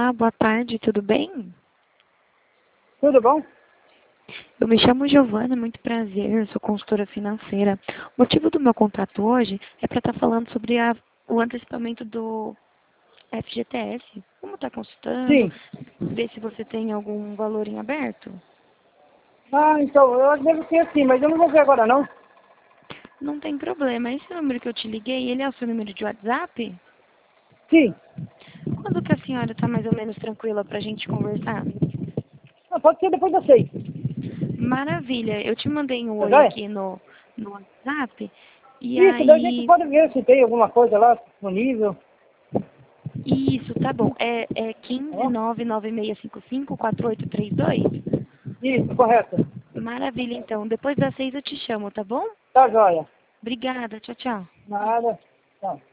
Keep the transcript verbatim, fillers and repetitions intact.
Olá, boa tarde, tudo bem? Tudo bom? Eu me chamo Giovana, muito prazer, sou consultora financeira. O motivo do meu contato hoje é para estar falando sobre a- o antecipamento do F G T S. Como está consultando, Sim. ver se você tem algum valor em aberto? Ah, então, eu devo ter sim, mas eu não vou ver agora não. Não tem problema, esse número que eu te liguei, ele é o seu número de WhatsApp? Sim. Quando que a senhora está mais ou menos tranquila para a gente conversar? Ah, pode ser depois das seis. Maravilha, eu te mandei um Tá oi joia? aqui no, no WhatsApp, e Isso, daí a gente aí. pode ver se tem alguma coisa lá disponível. Isso, tá bom. É, é Tá quinze, bom? nove nove seis cinco cinco, quatro oito três dois? Isso, correto. Maravilha, então. Depois das seis eu te chamo, tá bom? Tá joia. Obrigada, tchau, tchau. Nada. Tchau.